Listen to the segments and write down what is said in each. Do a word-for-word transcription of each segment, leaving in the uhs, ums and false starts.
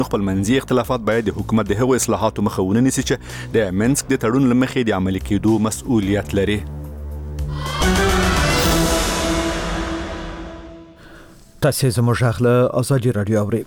خپلمنځي اختلافات باید د حکومت د هغو اصلاحاتو مخه ونه نیسي چې د منسک د تړون له مخې د عملي کېدو مسؤلیت لري. تاسو زموږ غږ ازادي رادیو اورئ.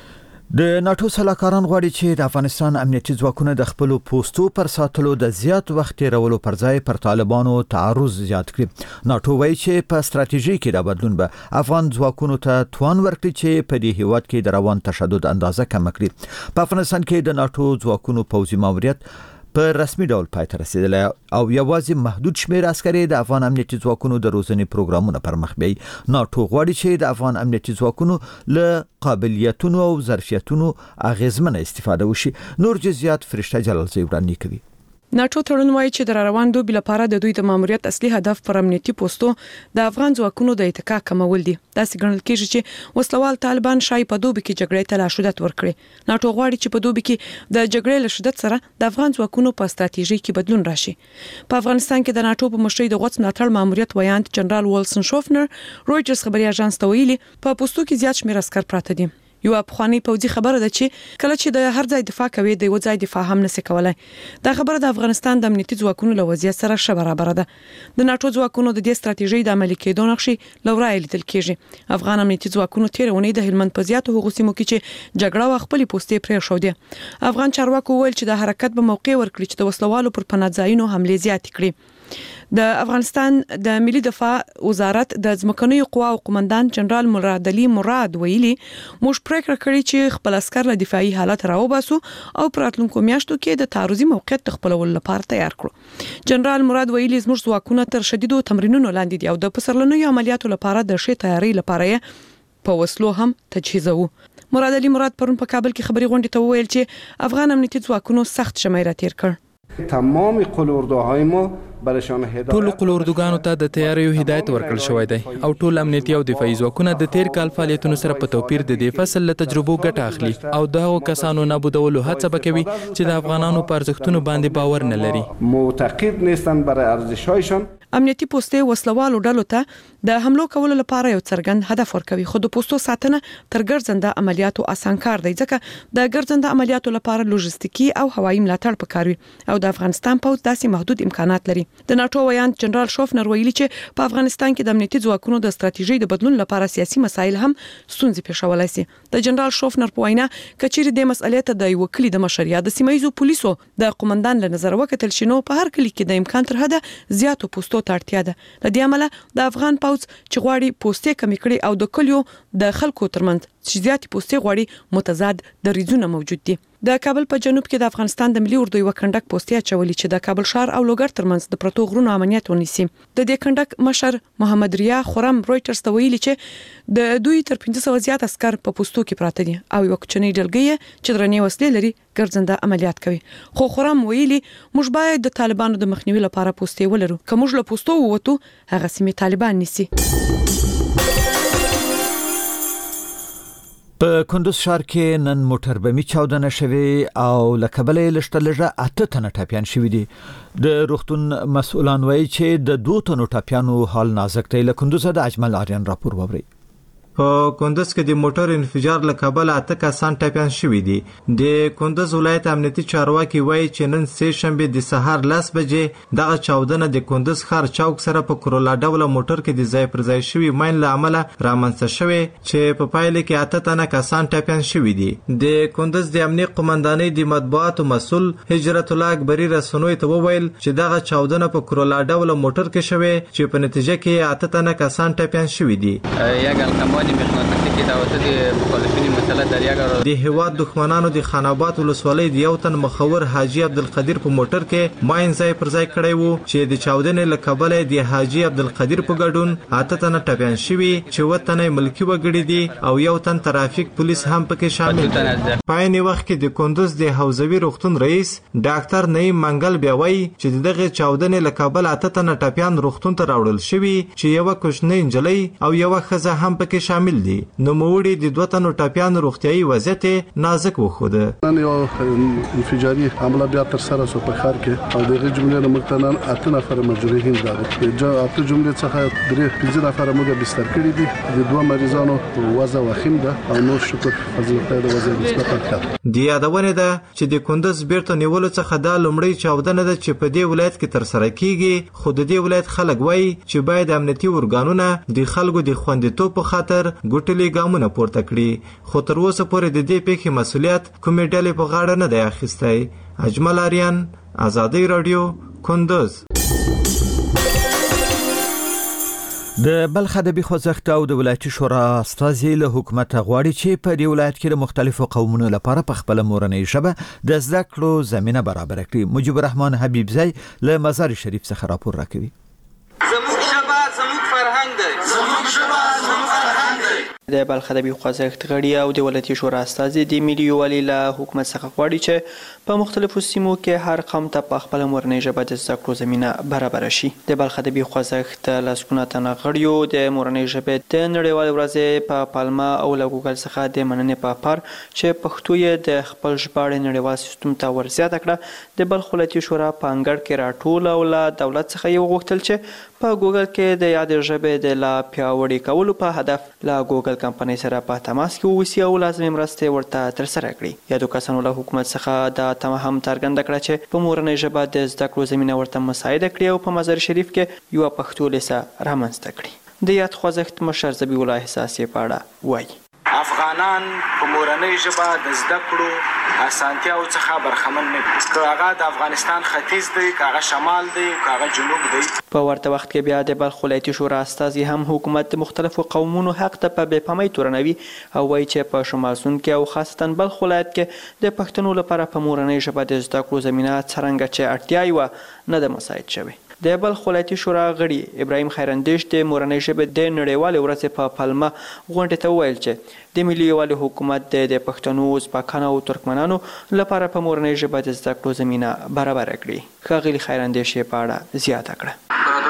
د ناتو سلاکاران غواړي چې د افغانستان امنیتي ځواکونه د خپل پوستو پر ساتلو د زیات وخت تیرولو پر ځای پر طالبانو تعرض زیات کړي. ناتو وایي چې په ستراتیژي کې د بدلون به افغان ځواکونو ته توان ورکړي چې په دې هیواد کې د روان تشدد اندازه کم کړي. په افغانستان کې د ناتو ځواکونو پوځي ماموریت په رسمي ډول پای ته رسیدلی او یوازې محدود شمیر عسکري د افغان امنیتي ځواکونو د روزنې پروګرامونه پر مخ بیايي. ناتو غواړي چې د افغان امنیتي ځواکونو له قابلیتونو او ظرفیتونو اغیزمنه استفاده وشي. نور جزئیات فرشته جلالزی وړاندې کوي. ناتو تړون وايي چې د روان دوبي لپاره د دوی د ماموریت اصلي هدف پر امنیتي پوسټو د افغان ځواکونو د اتکا کمول دي. دا څنګه کېږي چې وسلوال طالبان شای په دوبي کې جګړې ته لا شدت ورکړي. ناتو غواړي چې په دوبي کې د جګړې له شدت سره د افغان ځواکونو په ستراتیژي کې بدلون راشي. په افغانستان کې د ناتو په مشرۍ د غوڅ ملاتړ ماموریت ویاند جنرال ولسن شوفنر رويټرز خبري اژانس ته ویلي په پوسټو کې زیات شمیر عسكر پراته دي. یو افغاني پوځي خبره ده چې کله چې د هر ځای دفاع کوي د یو ځای دفاع هم نشي کولای. دا خبره د افغانستان د امنیتي ځواکونو له وضعیت سره ش برابر ده. د ناتو ځواکونو د دې ستراتیژۍ د عملي کېدو نقشې لورای لیدل کېږي. افغان امنیتي ځواکونو تیر ونی د هلمند په زیاتو هغو سیمو کې چې جګړه او خپل پوسټې پرې شو دي. افغان چارواکو ویل چې د حرکت به موقع ورکړي چې د وسلوالو پر پنځاینو حمله زیات کړي. د افغانستان د ملي دفاع وزارت د ځمکنیو قواو قومندان جنرال مراد علي مراد ویلي موږ پریکړه کړې چې خپل عسكر له دفاعي حالت راوباسو او پراتلونکو میاشتو کې د تعرضي موقعیت خپلول لپاره تیار کړو. جنرال مراد ویلي زموږ ځواکونه تر شدیدو تمرینونو لاندې دي او د پسرلنیو عملیاتو لپاره د شې تیاری لپاره په وسلو هم تجهیزوو. مراد علي مراد پرون په کابل کې خبري غونډې ته وویل چې افغان امنیتي ځواکونو سخت شمېره تیر کړ. تمام قلوردوهای ما برشان هدایت ټول قلوردوګانو ته د تیاریو هدایت ورکړل شوی دی او ټول امنیتي او دفاعي ځواکونه د تیر کال فعالیتونو سره په توپیر د دې فصل له تجربو ګټه اخلي او د هغو کسانو نابودولو هڅه وکوي چې د افغانانو په ارزښتونو باندې باور نه لري. معتقد نیستن برای ارزش‌هایشان. امنیتي پوسټې وسلوالو ډلو ته د حملو کولو لپاره یو څرګند هدف ورکوي خو د پوسټو ساتنه تر ګرځنده عملیاتو آسان کار دی ځکه د ګرځنده عملیاتو لپاره لوجستیکي او هوایي ملاتړ پکار وي او د افغانستان پوځ داسې محدود امکانات لري. د ناتو ویاند جنرال شوفنر ویلي چې په افغانستان کې د امنیتي ځواکونو د ستراتیژۍ د بدلون لپاره سیاسي مسایل هم ستونزې پیښولای شي. د جنرال شوفنر په وینا کچېرې د مسئلې ته د یو کلی د مشر یا د سیمایي پولیسو د قومندان له نظر وکتل شنو په هر کلی کې د امکان تر حده زیاتو پوسټو ته اړتیا ده. د دې عمله د افغان پوځ چې غواړي پوسټې کمی کړي او د کلیو د خلکو ترمنځ چې زیاتې پوسټې غواړي متضاد دریځونه موجود دي. د کابل په جنوب کې د افغانستان د ملي اردو یو کندک پوسټي اچولي چې د کابل ښار او لوګر ترمنځ د پروتو غرونو امنیت ونیسي. د دې کندک مشر محمد ریا خرم رويټرز ته ویلي چې د دوی تر پنځه سوه زیات عسكر په پوسټو کې پراته دي او یو کوچنی ډلګۍ چې درنې وسلې لري ګرځنده عملیات کوي. خو خرم ویلي موږ باید د طالبانو د مخنیوي لپاره پوسټي ولرو. که موږ له پوسټو ووتو هغه سیمې طالبان نیسي. په کندوز ښار کې نن موټر بمي چاودنه شوې او له کبله لشته لږه اته تنه ټاپیان شوي دي. د روغتون مسؤلان وایي چې د دوه تنو ټاپیانو حال نازک دی. له کندوزه د اجمل آریان راپور ووري. په کندوز کې د موټر انفجار له کابل اته کسان ټاپیان شوي دي. د کندوز ولایت امنیتي چارواکي وایي چې نن سه شنبه د سهار لس بجې دغه چاودنه د کندوز ښار چوک سره په کرولا ډول موټر کې د ځای پر ځای شوي ماین له امله رامنځته شوی چې په پایله کې اته تنه کسان ټاپیان شوي دي. د کندوز د امنیت قومندانۍ د مطبوعاتو مسؤل هجرت الله اکبري رسنوي ته وویل چې دغه چاودنه په کرولا ډول موټر کې شوی چې په نتیجه کې اته تنه کسان ټاپیان شوي دي. د هیواد دښمنانو د خاناباد ولسوالۍ د یو تن مخور حاجی عبدالقدیر په موټر کې ماین ځای پر ځای کړی وو چې د چاودنې له کبله د حاجی عبدالقدیر په ګډون اته تنه ټاپیان شوي چې اووه تنه ملکي وګړي دي او یو تن ترافیک پولیس هم پکې شامل دي. په عین وخت کې د کندوز د حوزوي روغتون رئیس ډاکټر نعیم منګل بیا وایي چې دغه چاودنې له کابل اته تنه ټاپیان روغتون ته راوړل شوي چې یوه کوچنۍ نجلۍ او یوه ښځه هم پکې شامل دي. نو موړي د دوه تنو ټاپیانو روغتیايي وضعیت نازک وښوده. نن یو انفجاري حمله بیا تر سره شو په ښار کې او دغه جملې له مقتنن اته نفر مجروحین دي. جا اته جملې څخه درې پنځه نفر موږ بستر کړی دي. د دوه مریضانو وضع وخیم ده او نور شکر فضل خدای د وضع نسبتا ښه. د یادونه ده چې د کندز بیرته نیولو څخه دا لومړی چاودنه ده چې په دې ولایت کې تر سره کیږي، خو د دې ولایت خلک وایي چې باید امنیتي ارګانونه د خلکو د خوندیتوب په خاطر ګوټلي ګامونه پورته کړي، خو تر اوسه پورې د دې پیښې مسؤلیت کومې ډلې په غاړه نه دی اخیستی. اجمل آریان، آزادی رادیو، کندز. د بلخ ادبي خوځښت او د ولایتي شورا استازي له حکومت غواړي چې په دې ولایت کې د مختلفو قومونو لپاره په خپل مورنۍ ژبه د زده کړو زمينه برابر کړي. مجيب الرحمن حبيب زئی له مزار شریف څخه راپور راکوي. زموږ ژبه زموږ فرهنګ دی. زموږ ژبه زموږ فرهنګ دی. د بلخ ادبي خوځښت غړي او د ولایتي شورا استازي د ملي یووالي له حکومت څخه غواړي چې په مختلفو سیمو کې هر قوم ته په خپل مورنۍ ژبه د زده کړو زمينه برابر شي. د بلخ ادبي خوځښت لسګونه تنه غړیو د مورنۍ ژبې د نړیوال ورځې په پالما او له ګوګل څخه د مننې په پار چې پښتو یې د خپل ژباړې نړیوال سیستم ته ورزیاته کړه. د بلخ ولایتي شورا په انګړ کې راټول او له دولت څخه یې وغوښتل چې په ګوګل کې د یاد ژبې د لا پیاوړي کولو په هدف له ګوګل کمپنۍ سره په تماس کې ووسی او لازمي مرستې ورته ترسره کړي. یادو کسانو له حکومت څخه د تمه هم څرګنده کړه چې په مورنۍ ژبه د زده کړو زمینه ورته مساعده کړي او په مزار شریف کې یوه پښتو لیسه رامنځته کړي. د یاد خوځښت مشر ذبیح الله احساسي په اړه وایي: افغانان په مورنۍ ژبه د زده کړو اسانتیاو څخه برخمن نه دي، که هغه د افغانستان ختیځ دی، که هغه شمال دی، که هغه جنوب دی. په ورته وخت کې بیا د بلخ ولایتي شورا استازي هم حکومت د مختلفو قومونو حق ته په بې پامۍ تورنوي او وایي چې په شمال سوند کې او خاصتا بلخ ولایت کې د پښتنو لپاره په مورنۍ ژبه د زده کړو زمینه څرنګه چې اړتیا یې وه نه ده مساعد شوې. د بلخ ولایتي شورا غړي ابراهیم خیراندیش د مورنۍ ژبې د نړیوالې ورځې په پلمه غونډې ته وویل چې د ملي یووالي حکومت د پښتنو، ازبکانو او ترکمنانو لپاره په مورنۍ ژبه د زده کړو زمینه برابره کړي. ښاغلي خیراندیش یې په اړه زیاته کړه: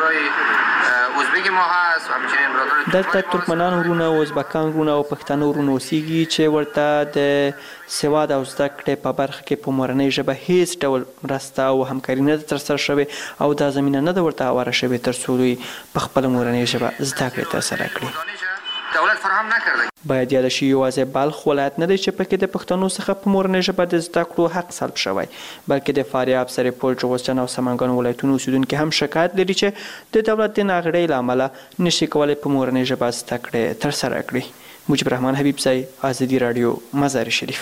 دلته ترکمنان ورونه، ازبکان ورونه او پښتانه ورونه اوسیږي چې ورته د سواد او زده کړې په برخه کې په مورنۍ ژبه هیڅ ډول مرسته او همکاري نه ده ترسره شوې او دا زمینه نه ده ورته هواره شوې تر څو دوی په خپله مورنۍ ژبه زده کړې ترسره کړي. دولت فراهم نکرده. باید یاد شي یوازې بلخ ولایت نه دی چې پکې د پښتنو څخه په مورنۍ ژبه د زده کړو حق سلب شوی، بلکې د فاریاب، سرپل، جوزجان او سمنګان ولایتونو اوسیدونکي هم شکایت لري چې د دولت د ناغېړۍ له امله نشي کولی په مورنۍ ژبه زده کړې ترسره کړي. مجيب الرحمن حبيب زئی، آزادي رادیو، مزار شریف.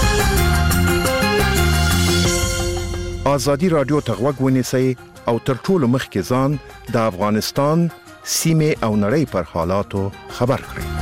آزادي رادیو ته غوږ ونیسئ او تر ټولو مخکې ځان د افغانستان سیمې او نړۍ پر حالاتو خبر کړئ.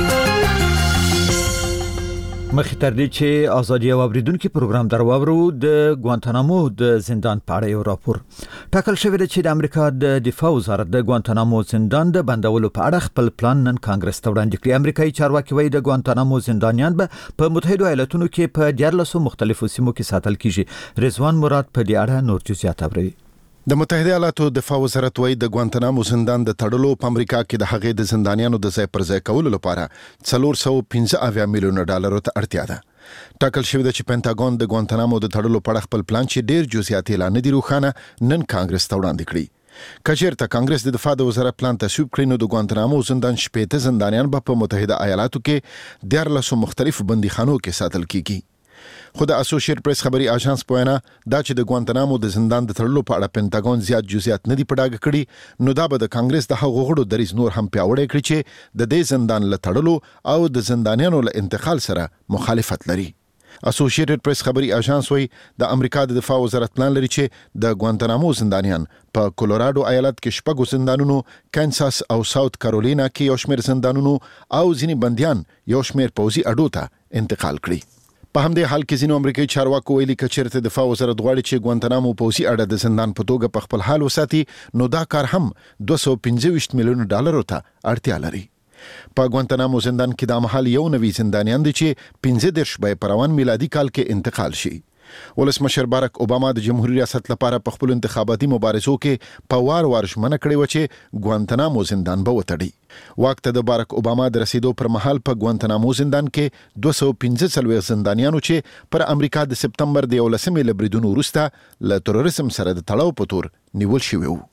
مخې تر دې چې ازادي او اوریدونکو پروګرام درواورو د ګوانتانامو د زندان په اړه یو راپور ټاکل شوی دی چې د امریکا د دفاع وزارت د ګوانتانامو زندان د بندولو په اړه خپل پلان نن کانګرس ته وړاندې کړی. امریکایي چارواکي وایي د ګوانتانامو زندانیان به په متحده ایالاتونو کې په دیارلسو مختلفو سیمو کې ساتل کیږي. رضوان مراد په دې اړه نور جزئیات اوري. د متحده ایالاتو دفاع وزارت وایي د ګوانتانامو زندان د تړلو په امریکا کې د هغې د زندانیانو د ځای پر ځای کولو لپاره څلور سوه پنځه اویا میلیونه ډالرو ته اړتیا ده. ټاکل شوی ده چې پینټاګون د ګوانتانامو د تړلو په اړه خپل پلان چې ډیر جزئیات یې لا نه دي روښانه نن کانګرس ته وړاندې کړي. که چېرته کانګرس د دفاع د وزارت پلان تصویب کړي نو د ګوانتانامو زندان شپېته زندانیان به په متحده ایالاتو کې دیارلسو مختلفو بندیخانو کې ساتل کیږي. خو د اسوسییټ پریس خبري اژانس په وینا دا چې د ګوانتانامو د زندان د تړلو په اړه پینټاګون زیات جزئیات نه دي په ډاګه کړي نو دا به د کانګرس د هغو غړو دریځ نور هم پیاوړی کړي چې د دې زندان له تړلو او د زندانیانو له انتقال سره مخالفت لري. اسوسییټډ پریس خبري اژانس وایي د امریکا د دفاع وزارت پلان لري چې د ګوانتانامو زندانیان په کولوراډو ایالت کې شپږو زندانونو، کانساس او ساوث کارولینا کې یو شمېر زندانونو او ځینې بندیان یو شمېر پوځي اډو ته انتقال کړي. په همدې حال کې ځینو امریکایي چارواکو ویلي که چېرته دفاع وزارت غواړي چې ګوانتانامو پوځي اډه د زندان په توګه په خپل حال وساتي نو دا کار هم دوه سوه پنځه ویشت میلیونو ډالرو ته اړتیا لري. په ګوانتانامو زندان کې دا مهال یو نوي زندانیان دي چې پنځه دېرش به په روان میلادي کال کې انتقال شي. ولسمشر بارک اوباما د جمهوریت ریاست لپاره په خپل انتخاباتي مبارزو کې په وار وار ژمنه کړې و چې ګوانتنامو زندان به وتړي. واک ته د بارک اوباما د رسیدو پر مهال په ګوانتنامو زندان کې دوه سوه پنځه څلوېښت زندانیانو چې پر امریکا د سپتمبر د یولسمې له بریدونو وروسته له تروریزم سره د تړاو په تور نیول شوي وو.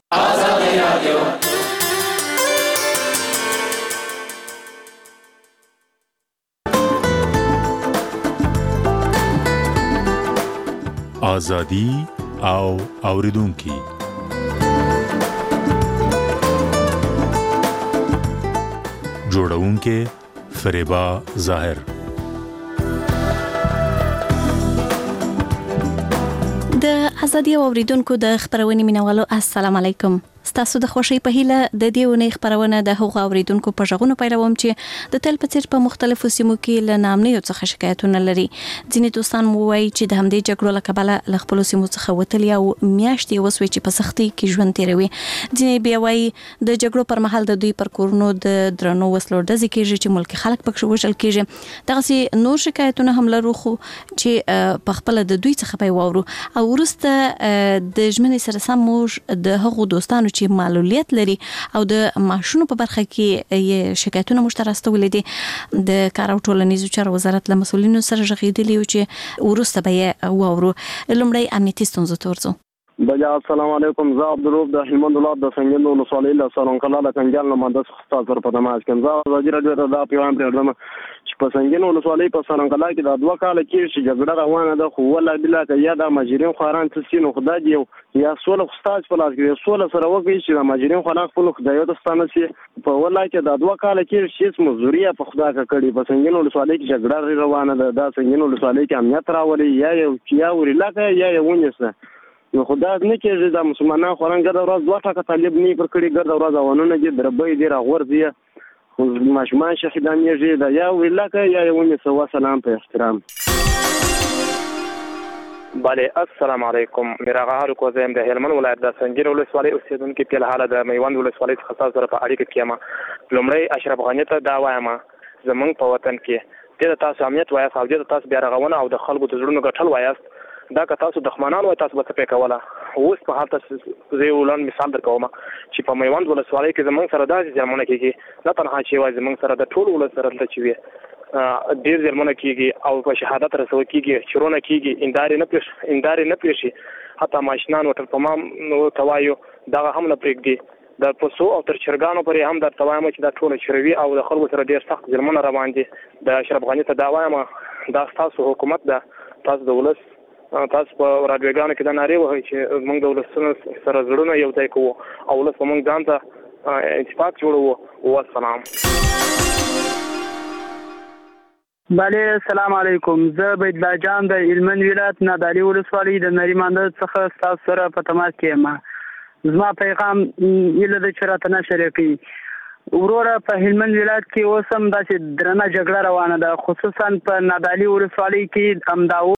آزادی او اوریدونکي جوړونکي فریبا ظاهر. د ازادي او اوریدونکو د خبرونې مینوالو السلام علیکم. ستاسو د خوشي په هیله د دې ونې خبرونه د هغو اوریدونکو په ژغونو پیلوم چې د تل په څیر په مختلفو سیمو کې له نامنیو څخه شکایتونه لري. ځینې دوستان مو وایي چې د همدې جګړو له کبله له خپلو سیمو څخه وتلي او میاشتې وسوي چې په سختۍ کې ژوند تیروي. ځینې بیا وایي د جګړو پر مهال د دوی پر کورونو د درنو وسلو ډزې کېږي چې ملکي خلک پکې وژل کېږي. دغسې نور شکایتونه هم لرو خو چې په خپله د دوی څخه به واورو او وروسته د ژمنې سره سم موږ د هغو دوستانو چې معلولیت لري او د معاشونو په برخه کې یې شکایتونه موږ ته راستولې دي د کار او ټولنیزو چارو وزارت له مسؤلینو سره غږېدلي یو چې وروسته به یې واورو. لومړی امنیتي ستونزو ته ورځو. بجا السلام علیکم. زه عبدالروف د هلمند ولایت د سنګین ولسوالۍ له سالونکلا د کنجال نه مهندس استاد سره په تماس کې زه ازادي راډیو ته دا پیغام پرېږدم چې په سنګین ولسوالۍ په سالونکلا کې د دوه کاله کې چې جګړه روانه ده خو والله بلا که یا د ماجرین خواران څه سینو خدای دی یا سوله خستاج په لاس کې سوله سره وګړي چې د ماجرین خواران خپل خدای ته ستانه سي په والله کې د دوه کاله کې چې مزدوري په خدا کا کړي په سنګین ولسوالۍ کې جګړه روانه ده د سنګین ولسوالۍ کې امنیت راولي یا یو یا ورلاکه یا یو ونیسه نو خدا نه کېږي د مسلمانان خوران ګرځ ورځ دوه ټکه طالب نه پر کړي ګرځ ورځ اونونه دي دربې دي راغورځي خو ماشمان شهیدانېږي دا یا ویلاکه یا یونی سوا سلام په احترام. بله السلام علیکم. میرا غاړو کوزم د هلمند ولایت د سنګیر ولسوالۍ اوسیدونکو په حاله د میوند ولسوالۍ څخه تاسو سره په اړیکه کې ما لومړی اشرف غنی ته دا وایم زمونږ په وطن کې د تاسو امنیت وایي او د تاسو بیا رغونه او د خلکو د زړونو ګټل وایي دا که تاسو دښمنان وای تاسو به څه پې کوله. اوس په حال تاسو زه یو لنډ مثال درکوم چې په میوند ولسوالۍ کې زموږ سره داسې جرمونه کېږي نه تنها چې یوازې زموږ سره د ټول ولس سره دلته چې وي ډېر جرمونه کېږي او په شهادت رسول کېږي چورونه کېږي اندارې نه پېښ اندارې نه پېښي حتی ماشینان وټل په ما ته وایو دغه هم نه پرېږدي د پسو او تر چرګانو پورې هم درته وایم چې دا ټوله چروي او د خلکو سره ډېر سخت جرمونه روان دي. د اشرف غني ته دا وایم دا ستاسو حکومت ده تاسو د ولس تاسو په راډیوګانو کې دا نارې وهئ چې موږ د ولسونو سره زړونه یو ځای کوو او ولس به موږ ځان ته اتفاق جوړوو. والسلام. بله السلام علیکم. زه بید الله جان د هلمند ولایت نادعلي ولسوالۍ د نریمانده څخه ستاسو سره په تماس کې یم. زما پیغام هیله ده چې راته نشر کړي. وروره په هلمند ولایت کې اوس هم داسې درنه جګړه روانه ده خصوصا په نادعلي ولسوالۍ کې همدا